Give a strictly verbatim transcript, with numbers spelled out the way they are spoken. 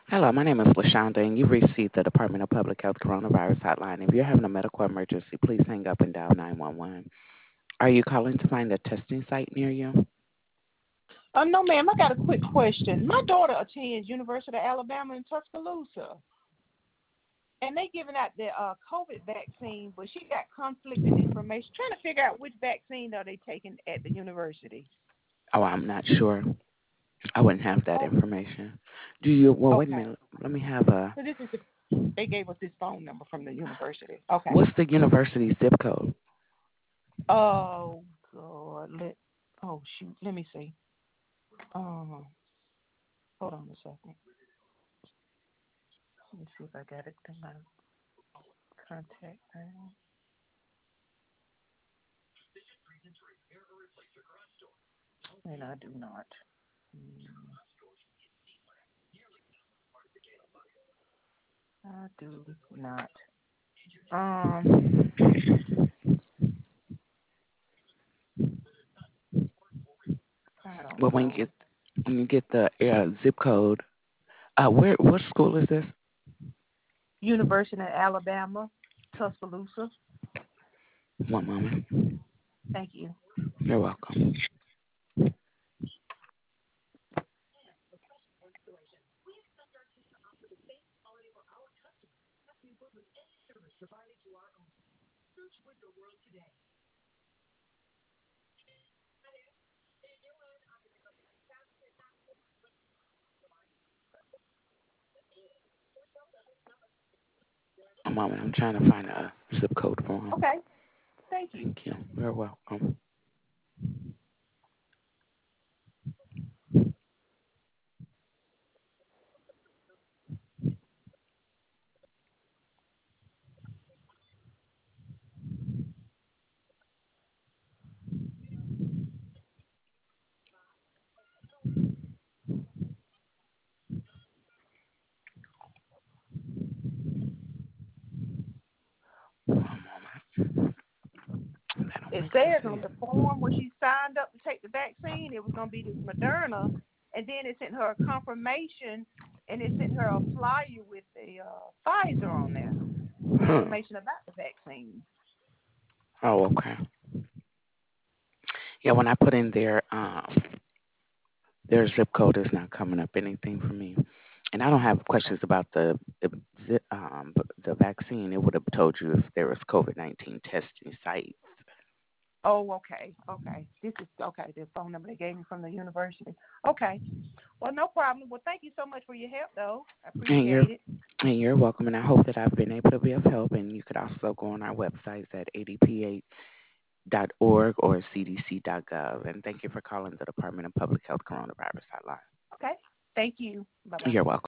Hello, my name is LaShonda, and you've received the Department of Public Health Coronavirus Hotline. If you're having a medical emergency, please hang up and dial nine one one. Are you calling to find a testing site near you? Uh, no, ma'am. I got a quick question. My daughter attends University of Alabama in Tuscaloosa, and they giving out the uh, COVID vaccine, but she got conflicting information. Trying to figure out which vaccine are they taking at the university. Oh, I'm not sure. I wouldn't have that Oh, information. Do you? Well, wait a okay. minute. Let me have a. So this is the they gave us this phone number from the university. Okay. What's the university zip code? Oh God. Let oh shoot. Let me see. Um, hold on a second. Let me see if I got it in my contact now. And I do not. Mm, I do not. Um, I don't Well, when you know. get when you get the uh, zip code, uh, where what school is this? University of Alabama, Tuscaloosa. One moment. Thank you. You're welcome. One moment. I'm trying to find a zip code for him. Okay. Thank you. Thank you. You're welcome. One moment. That don't It make sense says on here. the form where she signed up to take the vaccine, it was going to be this Moderna, and then it sent her a confirmation, and it sent her a flyer with the uh, Pfizer on there with Huh. information about the vaccine. Oh, okay. Yeah, when I put in their um their zip code is not coming up anything for me. And I don't have Okay. questions about the the zip, um b- the vaccine. It would have told you if there was COVID nineteen testing sites. Oh, okay, okay. This is okay. The phone number they gave me from the university. Okay. Well, no problem. Well, thank you so much for your help, though. I And you're appreciate it. and you're welcome. And I hope that I've been able to be of help. And you could also go on our websites at a d p eight dot org or c d c dot gov. And thank you for calling the Department of Public Health Coronavirus Hotline. Okay. Thank you. Bye bye. You're welcome.